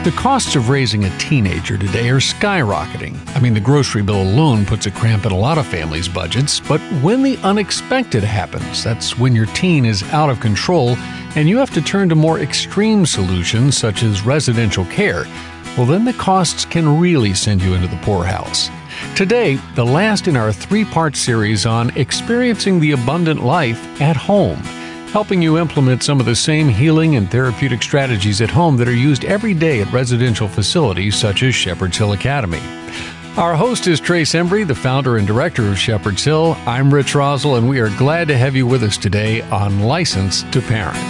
The costs of raising a teenager today are skyrocketing. I mean, the grocery bill alone puts a cramp in a lot of families' budgets, but when the unexpected happens, that's when your teen is out of control and you have to turn to more extreme solutions such as residential care, well, then the costs can really send you into the poorhouse. Today, the last in our 3-part series on experiencing the abundant life at home, helping you implement some of the same healing and therapeutic strategies at home that are used every day at residential facilities such as Shepherd's Hill Academy. Our host is Trace Embry, the founder and director of Shepherd's Hill. I'm Rich Rosell, and we are glad to have you with us today on License to Parent.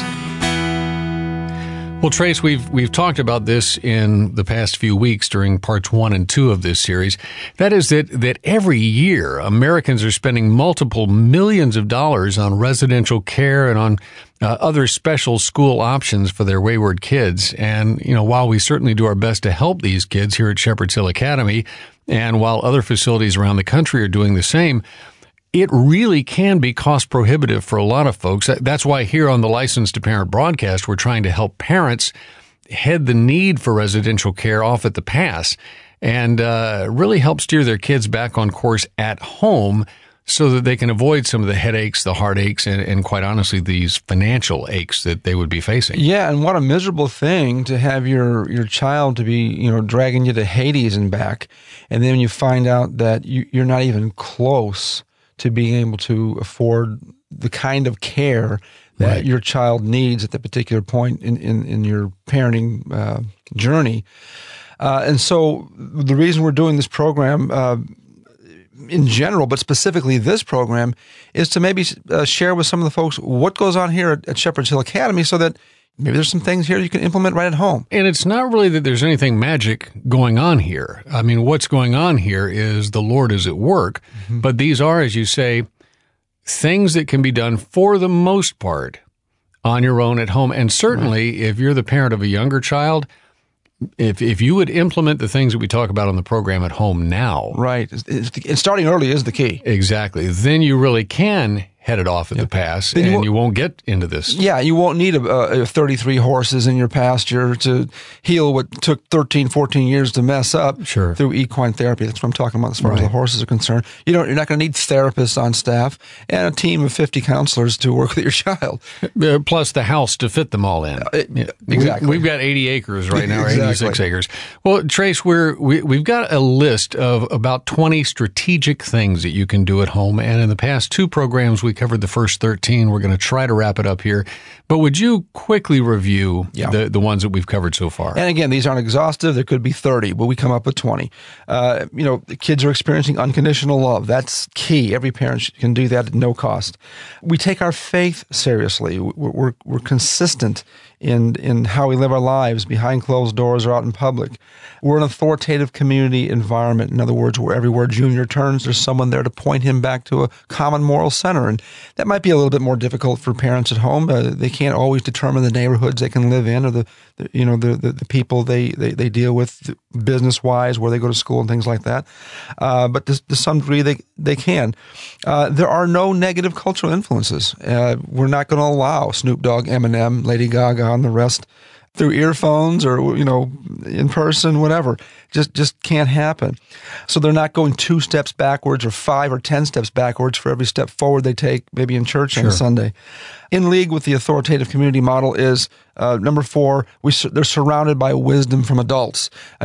Well, Trace, we've talked about this in the past few weeks during parts 1 and 2 of this series. That is that every year Americans are spending multiple millions of dollars on residential care and on other special school options for their wayward kids. And, while we certainly do our best to help these kids here at Shepherd's Hill Academy, and while other facilities around the country are doing the same, it really can be cost prohibitive for a lot of folks. That's why here on the License to Parent broadcast, we're trying to help parents head the need for residential care off at the pass and really help steer their kids back on course at home so that they can avoid some of the headaches, the heartaches, and quite honestly, these financial aches that they would be facing. Yeah, and what a miserable thing to have your child to be, dragging you to Hades and back, and then you find out that you're not even close to being able to afford the kind of care that your child needs at the particular point in your parenting journey. And so the reason we're doing this program in general, but specifically this program, is to maybe share with some of the folks what goes on here at Shepherd's Hill Academy so that maybe there's some things here you can implement right at home. And it's not really that there's anything magic going on here. I mean, what's going on here is the Lord is at work, but these are, as you say, things that can be done for the most part on your own at home. And certainly, if you're the parent of a younger child, if you would implement the things that we talk about on the program at home now. Right. And starting early is the key. Exactly. Then you really can head it off at the pass, and you won't get into this. Yeah, you won't need a 33 horses in your pasture to heal what took 13, 14 years to mess up through equine therapy. That's what I'm talking about as far as the horses are concerned. You're not going to need therapists on staff and a team of 50 counselors to work with your child. Plus the house to fit them all in. Exactly. We've got 80 acres right now, or 86 acres. Well, Trace, we've got a list of about 20 strategic things that you can do at home, and in the past 2 programs we covered the first 13. We're going to try to wrap it up here. But would you quickly review the ones that we've covered so far? And again, these aren't exhaustive. There could be 30, but we come up with 20. The kids are experiencing unconditional love. That's key. Every parent can do that at no cost. We take our faith seriously. We're consistent in how we live our lives behind closed doors or out in public. We're an authoritative community environment. In other words, where everywhere Junior turns, there's someone there to point him back to a common moral center. And that might be a little bit more difficult for parents at home. They can't always determine the neighborhoods they can live in or the people they deal with business-wise, where they go to school and things like that. But to some degree, they can. There are no negative cultural influences. We're not going to allow Snoop Dogg, Eminem, Lady Gaga, and the rest through earphones or, in person, whatever. Just can't happen. So they're not going 2 steps backwards or 5 or 10 steps backwards for every step forward they take, maybe in church on a Sunday. In league with the authoritative community model is, number 4, they're surrounded by wisdom from adults. I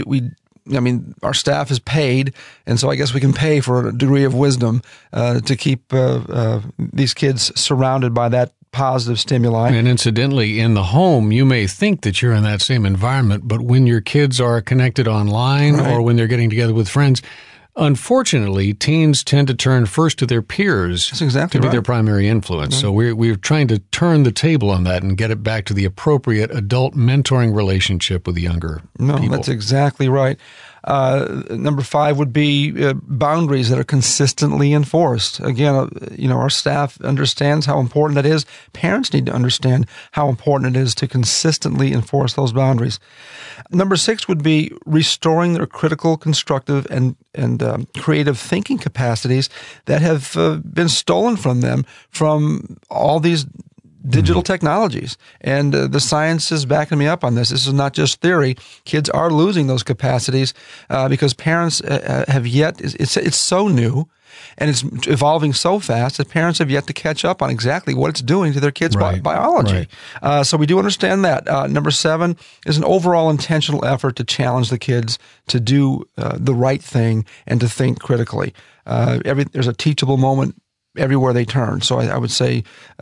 mean, our staff is paid, and so I guess we can pay for a degree of wisdom to keep these kids surrounded by that positive stimuli. And incidentally, in the home, you may think that you're in that same environment, but when your kids are connected online or when they're getting together with friends, unfortunately, teens tend to turn first to their peers to be their primary influence. So we're trying to turn the table on that and get it back to the appropriate adult mentoring relationship with the younger people. That's exactly right. Number 5 would be boundaries that are consistently enforced. Again, our staff understands how important that is. Parents need to understand how important it is to consistently enforce those boundaries. Number 6 would be restoring their critical, constructive, and creative thinking capacities that have been stolen from them from all these digital technologies. And the science is backing me up on this. This is not just theory. Kids are losing those capacities because parents have yet, it's so new and it's evolving so fast that parents have yet to catch up on exactly what it's doing to their kids' biology. Right. So we do understand that. Number 7 is an overall intentional effort to challenge the kids to do the right thing and to think critically. There's a teachable moment everywhere they turn. So I would say,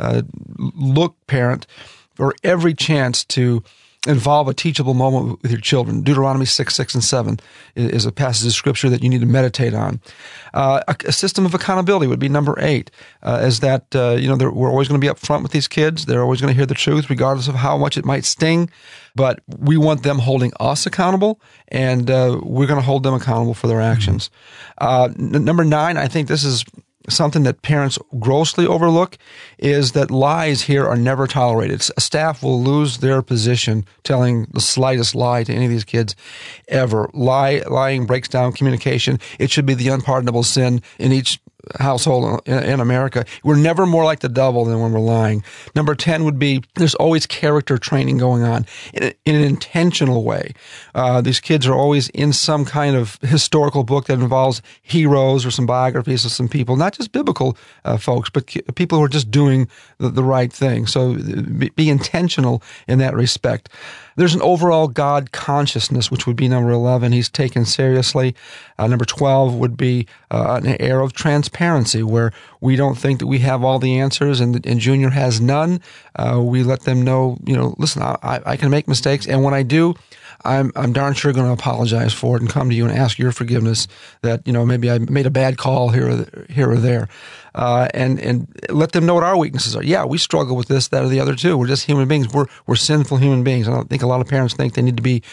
look, parent, for every chance to involve a teachable moment with your children. Deuteronomy 6, and 7 is a passage of scripture that you need to meditate on. A system of accountability would be number 8, is that, we're always going to be up front with these kids. They're always going to hear the truth, regardless of how much it might sting. But we want them holding us accountable, and we're going to hold them accountable for their actions. Number 9, I think this is something that parents grossly overlook, is that lies here are never tolerated. A staff will lose their position telling the slightest lie to any of these kids ever. Lying breaks down communication. It should be the unpardonable sin in each household in America. We're never more like the devil than when we're lying. Number 10 would be there's always character training going on in an intentional way. These kids are always in some kind of historical book that involves heroes or some biographies of some people, not just biblical folks, but people who are just doing the right thing. So be intentional in that respect. There's an overall God consciousness, which would be number 11. He's taken seriously. Number 12 would be an air of transparency, where we don't think that we have all the answers and Junior has none. We let them know, listen, I can make mistakes, and when I do, I'm darn sure going to apologize for it and come to you and ask your forgiveness that, maybe I made a bad call here or there. And let them know what our weaknesses are. Yeah, we struggle with this, that, or the other too. We're just human beings. We're sinful human beings. I don't think a lot of parents think they need to be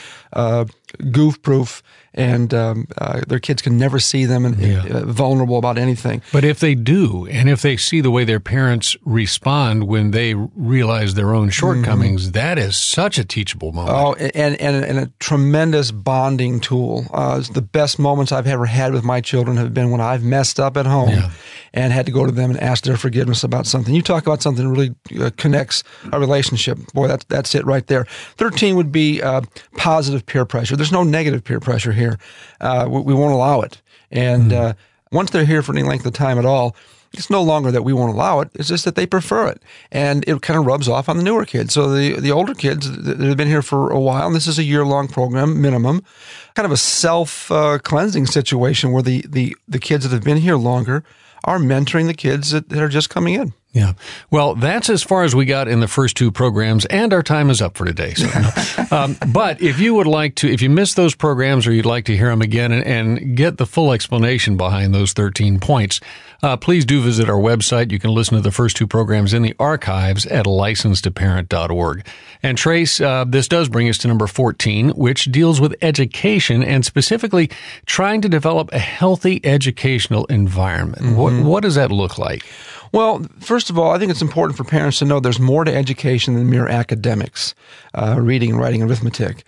goof-proof and their kids can never see them vulnerable about anything. But if they do, and if they see the way their parents respond when they realize their own shortcomings, that is such a teachable moment. Oh, and a tremendous bonding tool. The best moments I've ever had with my children have been when I've messed up at home and had to go to them and ask their forgiveness about something. You talk about something that really connects a relationship. Boy, that's it right there. 13 would be positive peer pressure. There's no negative peer pressure here. We won't allow it. And once they're here for any length of time at all, it's no longer that we won't allow it. It's just that they prefer it. And it kind of rubs off on the newer kids. So the older kids that have been here for a while, and this is a year-long program minimum, kind of a self-cleansing situation where the kids that have been here longer are mentoring the kids that are just coming in. Yeah. Well, that's as far as we got in the first 2 programs, and our time is up for today. So, but if you would like to, if you missed those programs or you'd like to hear them again and get the full explanation behind those 13 points, please do visit our website. You can listen to the first 2 programs in the archives at licensedaparent.org. And Trace, this does bring us to number 14, which deals with education and specifically trying to develop a healthy educational environment. What does that look like? Well, first of all, I think it's important for parents to know there's more to education than mere academics, reading, writing, arithmetic.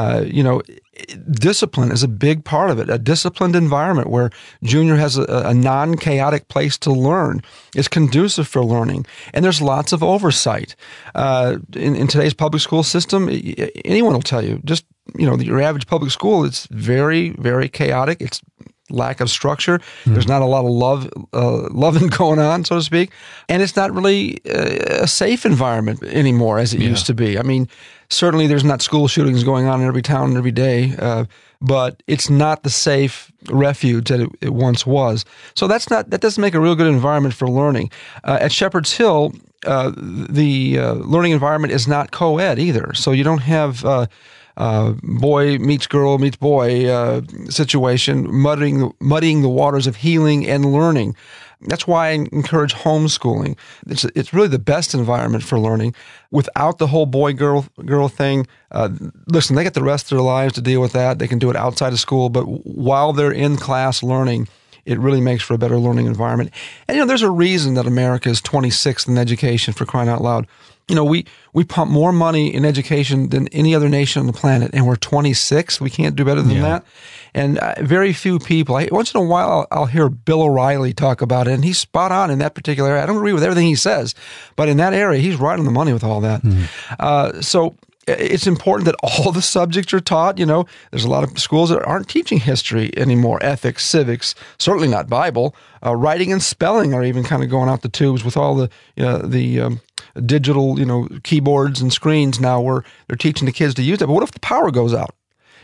Discipline is a big part of it. A disciplined environment where Junior has a non-chaotic place to learn is conducive for learning. And there's lots of oversight. In today's public school system, anyone will tell you, just, your average public school, it's very, very chaotic. It's lack of structure. There's not a lot of loving going on, so to speak. And it's not really a safe environment anymore as it used to be. I mean, certainly there's not school shootings going on in every town every day, but it's not the safe refuge that it once was. So that doesn't make a real good environment for learning. At Shepherd's Hill, the learning environment is not co-ed either. So you don't have boy meets girl meets boy situation, muddying the waters of healing and learning. That's why I encourage homeschooling. It's really the best environment for learning. Without the whole boy-girl thing, listen, they get the rest of their lives to deal with that. They can do it outside of school, but while they're in class learning, it really makes for a better learning environment. And, there's a reason that America is 26th in education, for crying out loud. We pump more money in education than any other nation on the planet, and we're 26th. We can't do better than that. And very few people, once in a while, I'll hear Bill O'Reilly talk about it, and he's spot on in that particular area. I don't agree with everything he says, but in that area, he's right on the money with all that. So it's important that all the subjects are taught. There's a lot of schools that aren't teaching history anymore, ethics, civics, certainly not Bible. Writing and spelling are even kind of going out the tubes with all the digital, keyboards and screens now, where they're teaching the kids to use that. But what if the power goes out?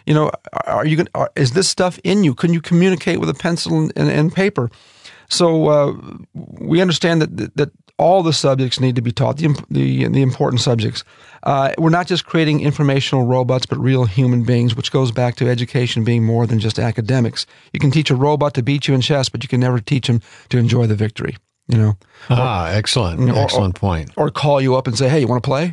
Is this stuff in you? Can you communicate with a pencil and paper? So we understand that all the subjects need to be taught, the important subjects. We're not just creating informational robots, but real human beings, which goes back to education being more than just academics. You can teach a robot to beat you in chess, but you can never teach him to enjoy the victory. Excellent. Excellent point. Or call you up and say, hey, you want to play?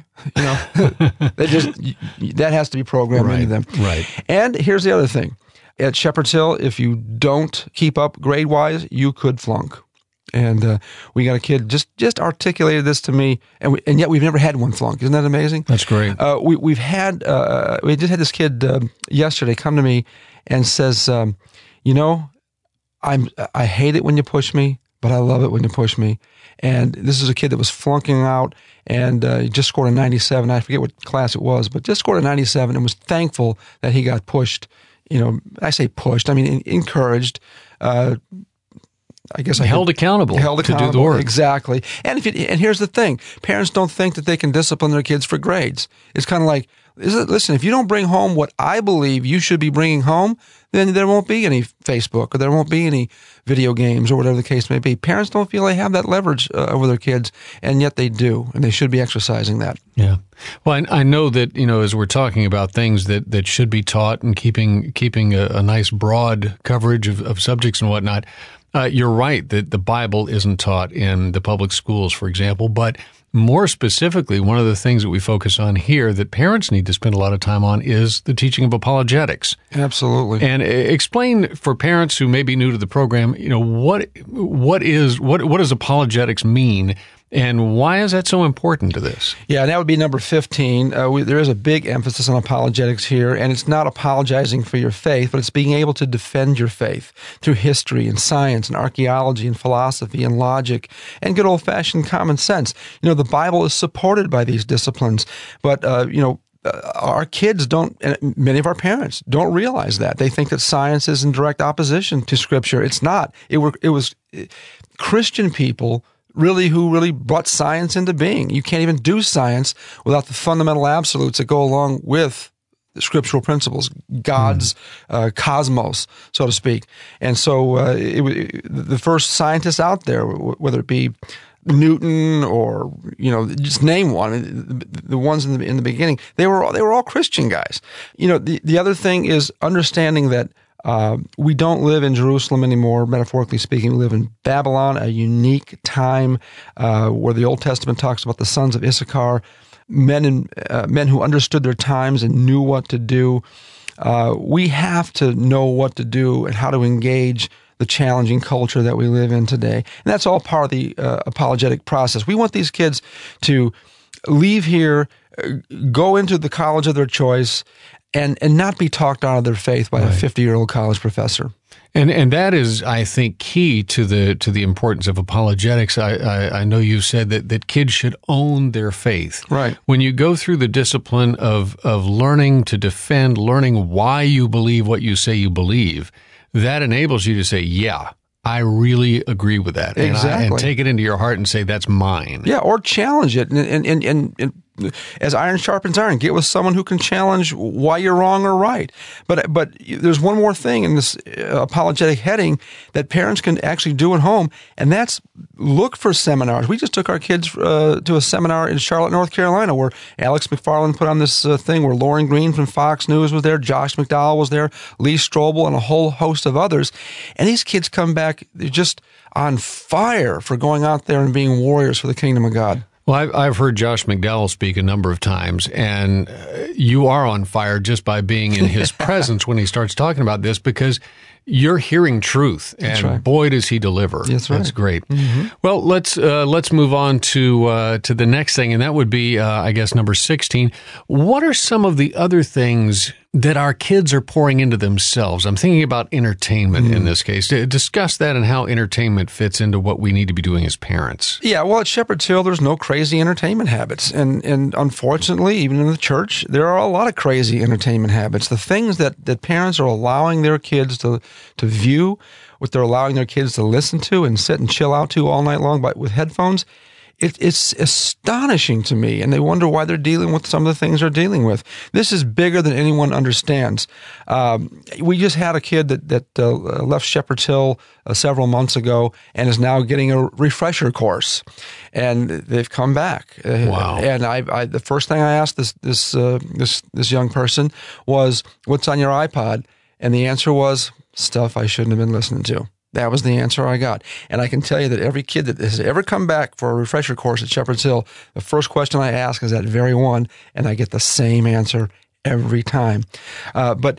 That has to be programmed into them. Right. And here's the other thing. At Shepherd's Hill, if you don't keep up grade-wise, you could flunk. And we got a kid just articulated this to me, and yet we've never had one flunk. Isn't that amazing? That's great. We just had this kid yesterday come to me and says, I hate it when you push me, but I love it when you push me. And this is a kid that was flunking out and he just scored a 97. I forget what class it was, but just scored a 97 and was thankful that he got pushed. I say pushed, I mean encouraged. Held accountable to do the work. Exactly. And here's the thing. Parents don't think that they can discipline their kids for grades. It's kind of like, listen, if you don't bring home what I believe you should be bringing home, then there won't be any Facebook or there won't be any video games or whatever the case may be. Parents don't feel they have that leverage over their kids, and yet they do, and they should be exercising that. Yeah. Well, I know that, as we're talking about things that should be taught and keeping a nice broad coverage of subjects and whatnot, you're right that the Bible isn't taught in the public schools, for example, but more specifically, one of the things that we focus on here that parents need to spend a lot of time on is the teaching of apologetics. Absolutely. And explain for parents who may be new to the program, what does apologetics mean? And why is that so important to this? Yeah, and that would be number 15. There is a big emphasis on apologetics here, and it's not apologizing for your faith, but it's being able to defend your faith through history and science and archaeology and philosophy and logic and good old-fashioned common sense. The Bible is supported by these disciplines, but our kids don't, and many of our parents don't realize that. They think that science is in direct opposition to Scripture. It's not. It was Christian people who really brought science into being. You can't even do science without the fundamental absolutes that go along with the scriptural principles, God's cosmos, so to speak. And so the first scientists out there, whether it be Newton or just name one, the ones in the beginning, they were all Christian guys. The other thing is understanding that we don't live in Jerusalem anymore, metaphorically speaking. We live in Babylon, a unique time where the Old Testament talks about the sons of Issachar, men who understood their times and knew what to do. We have to know what to do and how to engage the challenging culture that we live in today. And that's all part of the apologetic process. We want these kids to leave here, go into the college of their choice, and not be talked out of their faith by a 50-year-old college professor. And that is, I think, key to the importance of apologetics. I know you said that kids should own their faith. Right. When you go through the discipline of learning to defend, learning why you believe what you say you believe, that enables you to say, yeah, I really agree with that. Exactly. And take it into your heart and say, that's mine. Yeah, or challenge it. And as iron sharpens iron, get with someone who can challenge why you're wrong or right. But there's one more thing in this apologetic heading that parents can actually do at home, and that's look for seminars. We just took our kids to a seminar in Charlotte, North Carolina, where Alex McFarland put on this thing where Lauren Green from Fox News was there, Josh McDowell was there, Lee Strobel, and a whole host of others. And these kids come back just on fire for going out there and being warriors for the kingdom of God. Well, I've heard Josh McDowell speak a number of times, and you are on fire just by being in his presence when he starts talking about this, because you're hearing truth, and boy, does he deliver. That's right. That's great. Mm-hmm. Well, let's move on to the next thing, and that would be, I guess, number 16. What are some of the other things that our kids are pouring into themselves? I'm thinking about entertainment in this case. Discuss that and how entertainment fits into what we need to be doing as parents. Yeah, well, at Shepherd's Hill, there's no crazy entertainment habits. And unfortunately, even in the church, there are a lot of crazy entertainment habits. The things that parents are allowing their kids to view, what they're allowing their kids to listen to and sit and chill out to all night long with headphones, it's astonishing to me, and they wonder why they're dealing with some of the things they're dealing with. This is bigger than anyone understands. We just had a kid that left Shepherd's Hill several months ago and is now getting a refresher course, and they've come back. Wow! And I the first thing I asked this young person was, "What's on your iPod?" And the answer was, "Stuff I shouldn't have been listening to." That was the answer I got. And I can tell you that every kid that has ever come back for a refresher course at Shepherd's Hill, the first question I ask is that very one, and I get the same answer every time. But,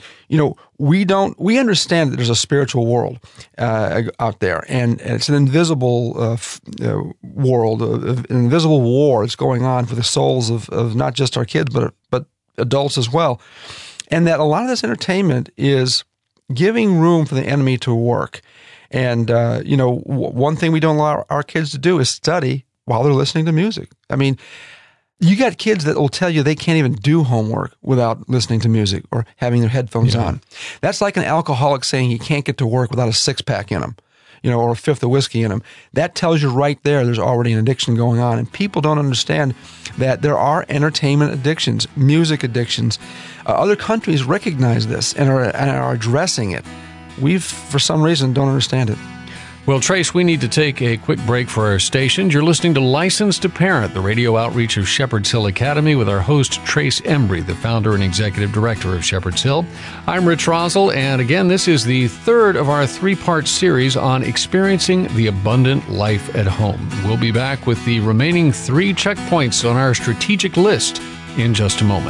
we understand that there's a spiritual world out there, and it's an invisible world, an invisible war that's going on for the souls of not just our kids, but adults as well. And that a lot of this entertainment is giving room for the enemy to work. And, one thing we don't allow our kids to do is study while they're listening to music. I mean, you got kids that will tell you they can't even do homework without listening to music or having their headphones on. That's like an alcoholic saying he can't get to work without a six-pack in him, or a fifth of whiskey in him. That tells you right there's already an addiction going on. And people don't understand that there are entertainment addictions, music addictions. Other countries recognize this and are addressing it. We, for some reason, don't understand it. Well, Trace, we need to take a quick break for our stations. You're listening to Licensed to Parent, the radio outreach of Shepherd's Hill Academy, with our host, Trace Embry, the founder and executive director of Shepherd's Hill. I'm Rich Rosell, and again, this is the third of our three-part series on experiencing the abundant life at home. We'll be back with the remaining 3 checkpoints on our strategic list in just a moment.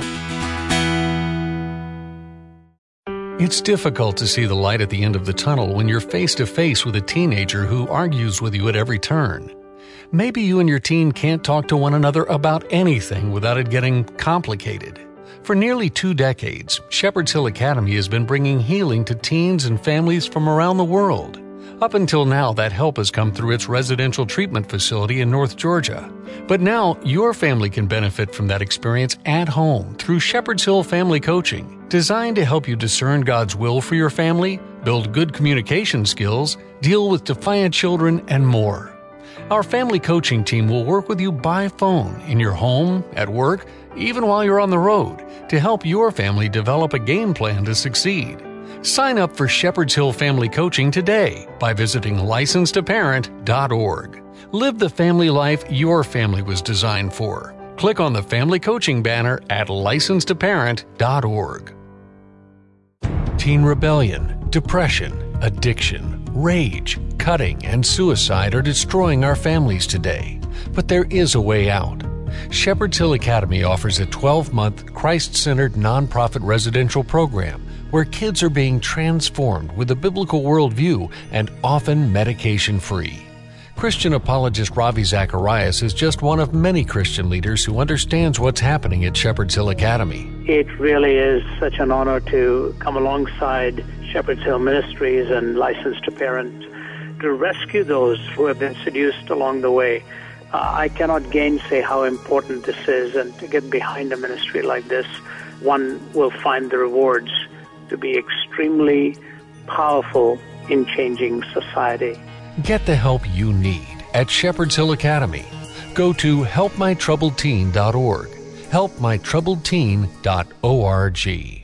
It's difficult to see the light at the end of the tunnel when you're face-to-face with a teenager who argues with you at every turn. Maybe you and your teen can't talk to one another about anything without it getting complicated. For nearly 2 decades, Shepherd's Hill Academy has been bringing healing to teens and families from around the world. Up until now, that help has come through its residential treatment facility in North Georgia. But now, your family can benefit from that experience at home through Shepherd's Hill Family Coaching, designed to help you discern God's will for your family, build good communication skills, deal with defiant children, and more. Our family coaching team will work with you by phone, in your home, at work, even while you're on the road, to help your family develop a game plan to succeed. Sign up for Shepherd's Hill Family Coaching today by visiting licensedtoparent.org. Live the family life your family was designed for. Click on the Family Coaching banner at licensedtoparent.org. Teen rebellion, depression, addiction, rage, cutting, and suicide are destroying our families today. But there is a way out. Shepherd's Hill Academy offers a 12-month, Christ-centered nonprofit residential program where kids are being transformed with a biblical worldview and often medication-free. Christian apologist Ravi Zacharias is just one of many Christian leaders who understands what's happening at Shepherd's Hill Academy. It really is such an honor to come alongside Shepherd's Hill Ministries and Licensed to Parent to rescue those who have been seduced along the way. I cannot gainsay how important this is, and to get behind a ministry like this, one will find the rewards to be extremely powerful in changing society. Get the help you need at Shepherd's Hill Academy. Go to helpmytroubledteen.org. helpmytroubledteen.org.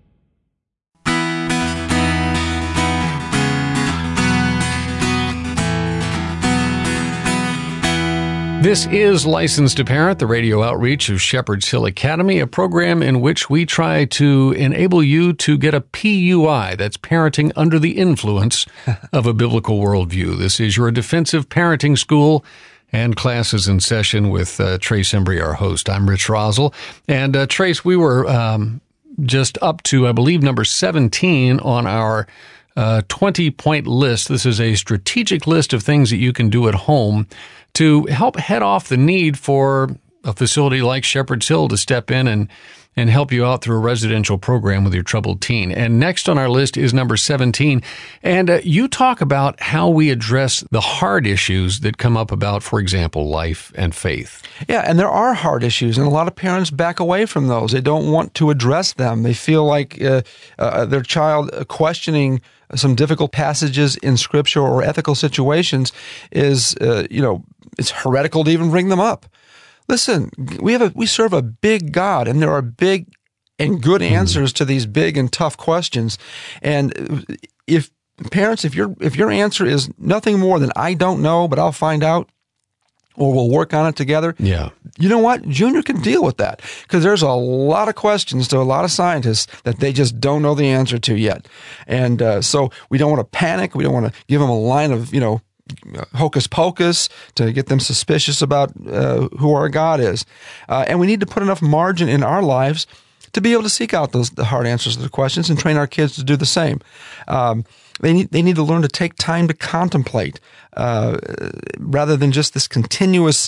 This is Licensed to Parent, the radio outreach of Shepherd's Hill Academy, a program in which we try to enable you to get a PUI, that's parenting under the influence of a biblical worldview. This is your defensive parenting school, and class is in session with Trace Embry, our host. I'm Rich Rosell. And Trace, we were just up to, I believe, number 17 on our 20-point list. This is a strategic list of things that you can do at home to help head off the need for a facility like Shepherd's Hill to step in and help you out through a residential program with your troubled teen. And next on our list is number 17. And you talk about how we address the hard issues that come up about, for example, life and faith. Yeah, and there are hard issues, and a lot of parents back away from those. They don't want to address them. They feel like their child questioning some difficult passages in Scripture or ethical situations is, it's heretical to even bring them up. Listen, we serve a big God, and there are big and good answers to these big and tough questions. And if parents, if your answer is nothing more than I don't know, but I'll find out, or we'll work on it together. Yeah. You know what? Junior can deal with that, because there's a lot of questions to a lot of scientists that they just don't know the answer to yet. And so we don't want to panic. We don't want to give them a line of, hocus pocus to get them suspicious about who our God is. And we need to put enough margin in our lives to be able to seek out the hard answers to the questions and train our kids to do the same. They need to learn to take time to contemplate rather than just this continuous,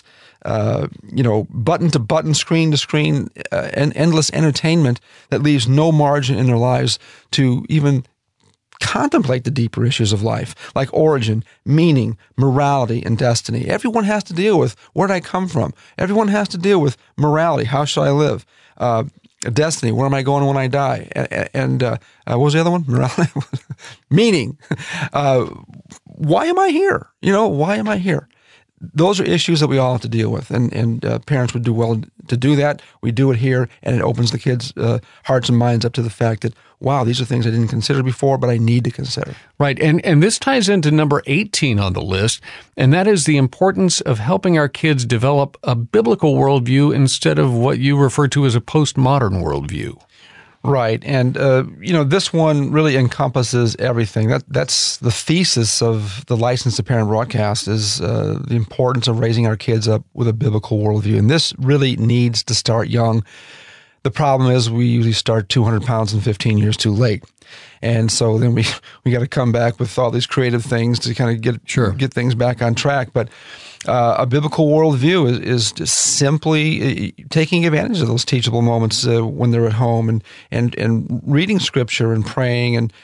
button to button, screen to screen, and endless entertainment that leaves no margin in their lives to even contemplate the deeper issues of life, like origin, meaning, morality, and destiny. Everyone has to deal with where did I come from. Everyone has to deal with morality. How shall I live? Destiny. Where am I going when I die? And what was the other one? Morality, meaning. Why am I here? Why am I here? Those are issues that we all have to deal with, and parents would do well to do that. We do it here, and it opens the kids' hearts and minds up to the fact that, wow, these are things I didn't consider before, but I need to consider. Right, and this ties into number 18 on the list, and that is the importance of helping our kids develop a biblical worldview instead of what you refer to as a postmodern worldview. Right, and this one really encompasses everything. That's the thesis of the License to Parent broadcast, is the importance of raising our kids up with a biblical worldview. And this really needs to start young. The problem is we usually start 200 pounds and 15 years too late. And so then we got to come back with all these creative things to kind of get things back on track. But a biblical worldview is just simply taking advantage of those teachable moments when they're at home and reading Scripture and praying and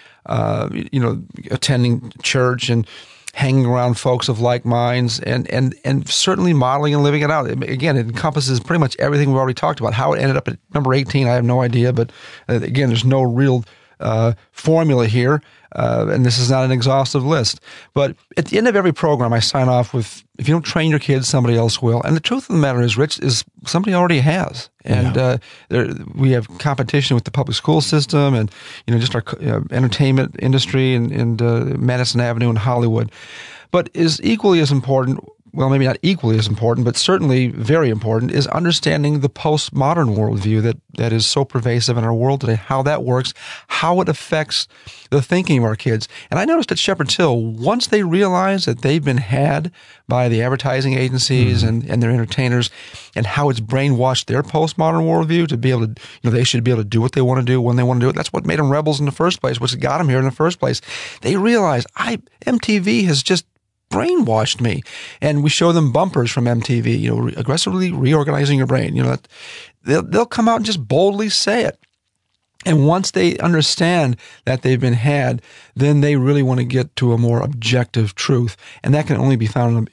attending church and hanging around folks of like minds and certainly modeling and living it out. Again, it encompasses pretty much everything we've already talked about. How it ended up at number 18, I have no idea. But again, there's no real formula here, and this is not an exhaustive list. But at the end of every program, I sign off with, if you don't train your kids, somebody else will. And the truth of the matter is, Rich, is somebody already has. And we have competition with the public school system and, just our entertainment industry and Madison Avenue and Hollywood. But is equally as important, well, maybe not equally as important, but certainly very important, is understanding the postmodern worldview that is so pervasive in our world today, how that works, how it affects the thinking of our kids. And I noticed at Shepherd's Hill, once they realize that they've been had by the advertising agencies and their entertainers, and how it's brainwashed their postmodern worldview to be able to, they should be able to do what they want to do when they want to do it. That's what made them rebels in the first place, which got them here in the first place. They realize, MTV has just brainwashed me. And we show them bumpers from MTV, aggressively reorganizing your brain. They'll come out and just boldly say it. And once they understand that they've been had, then they really want to get to a more objective truth. And that can only be found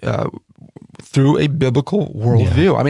through a biblical worldview. Yeah. I mean,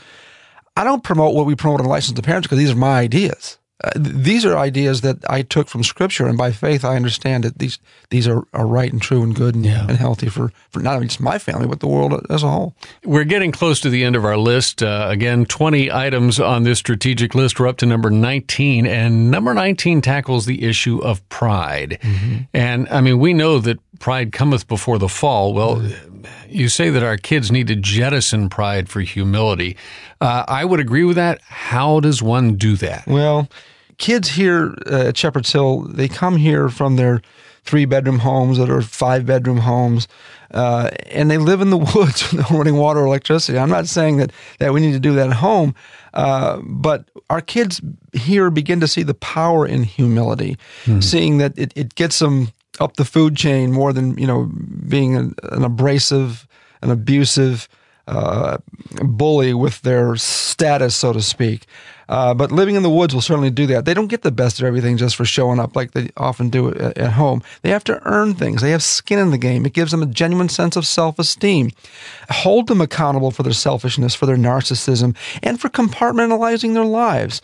I don't promote what we promote in License to Parents because these are my ideas. These are ideas that I took from Scripture, and by faith I understand that these are right and true and good and healthy for not only just my family, but the world as a whole. We're getting close to the end of our list. Again, 20 items on this strategic list. We're up to number 19, and number 19 tackles the issue of pride. Mm-hmm. And, I mean, we know that pride cometh before the fall. Well, you say that our kids need to jettison pride for humility. I would agree with that. How does one do that? Well, kids here at Shepherd's Hill, they come here from their 3-bedroom homes that are 5-bedroom homes, and they live in the woods with no running water or electricity. I'm not saying that we need to do that at home, but our kids here begin to see the power in humility, seeing that it gets them up the food chain more than, being an abrasive, an abusive bully with their status, so to speak. But living in the woods will certainly do that. They don't get the best of everything just for showing up like they often do at home. They have to earn things. They have skin in the game. It gives them a genuine sense of self-esteem. Hold them accountable for their selfishness, for their narcissism, and for compartmentalizing their lives.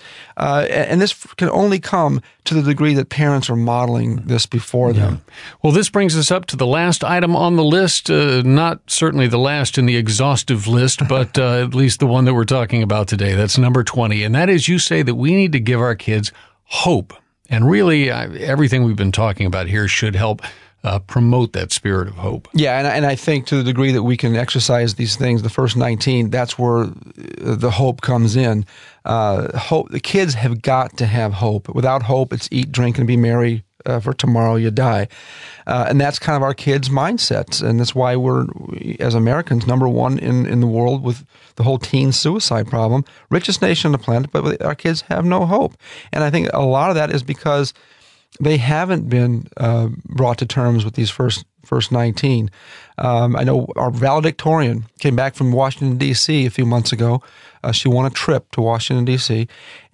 And this can only come to the degree that parents are modeling this before them. Well, this brings us up to the last item on the list, not certainly the last in the exhaustive list, but at least the one that we're talking about today. That's number 20, and that is you say that we need to give our kids hope. And really, everything we've been talking about here should help promote that spirit of hope. Yeah, and I think to the degree that we can exercise these things, the first 19, that's where the hope comes in. Hope. The kids have got to have hope. Without hope, it's eat, drink, and be merry, for tomorrow you die. And that's kind of our kids' mindsets. And that's why we're, as Americans, number one in the world with the whole teen suicide problem. Richest nation on the planet, but our kids have no hope. And I think a lot of that is because they haven't been brought to terms with these first 19. I know our valedictorian came back from Washington, D.C. a few months ago. She won a trip to Washington, D.C.,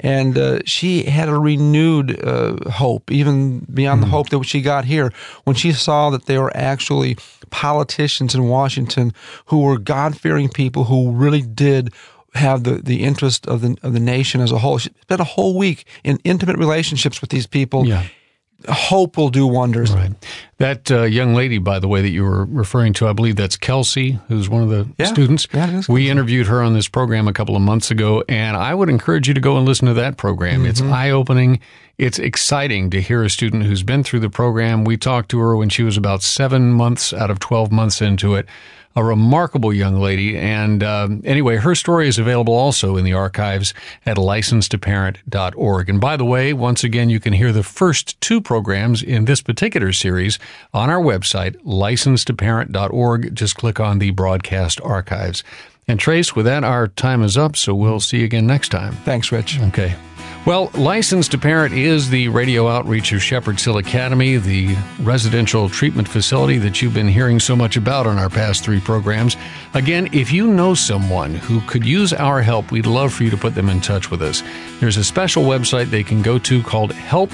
and she had a renewed hope, even beyond the hope that she got here, when she saw that there were actually politicians in Washington who were God-fearing people who really did have the interest of the nation as a whole. She spent a whole week in intimate relationships with these people. Yeah. Hope will do wonders. Right. That young lady, by the way, that you were referring to, I believe that's Kelsey, who's one of the students. Yeah, it is. We interviewed her on this program a couple of months ago, and I would encourage you to go and listen to that program. It's eye-opening. It's exciting to hear a student who's been through the program. We talked to her when she was about 7 months out of 12 months into it. A remarkable young lady. And anyway, her story is available also in the archives at licensedtoparent.org. And by the way, once again, you can hear the first 2 programs in this particular series on our website, licensedtoparent.org. Just click on the broadcast archives. And Trace, with that, our time is up, so we'll see you again next time. Thanks, Rich. Okay. Well, Licensed to Parent is the radio outreach of Shepherd Hill Academy, the residential treatment facility that you've been hearing so much about on our past 3 programs. Again, if you know someone who could use our help, we'd love for you to put them in touch with us. There's a special website they can go to called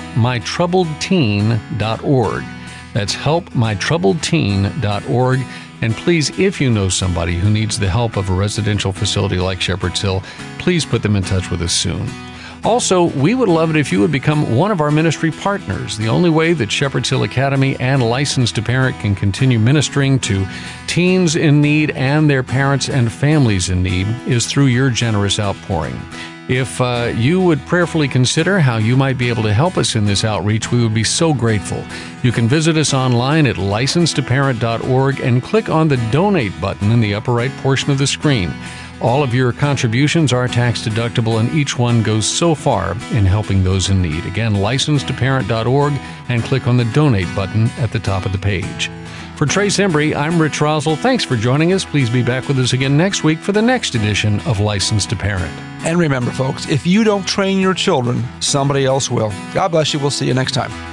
helpmytroubledteen.org. That's helpmytroubledteen.org. And please, if you know somebody who needs the help of a residential facility like Shepherd Hill, please put them in touch with us soon. Also, we would love it if you would become one of our ministry partners. The only way that Shepherd Hill Academy and Licensed to Parent can continue ministering to teens in need and their parents and families in need is through your generous outpouring. If you would prayerfully consider how you might be able to help us in this outreach, we would be so grateful. You can visit us online at licensedtoparent.org and click on the Donate button in the upper right portion of the screen. All of your contributions are tax deductible, and each one goes so far in helping those in need. Again, licensedtoparent.org, and click on the Donate button at the top of the page. For Trace Embry, I'm Rich Rosell. Thanks for joining us. Please be back with us again next week for the next edition of Licensed to Parent. And remember, folks, if you don't train your children, somebody else will. God bless you. We'll see you next time.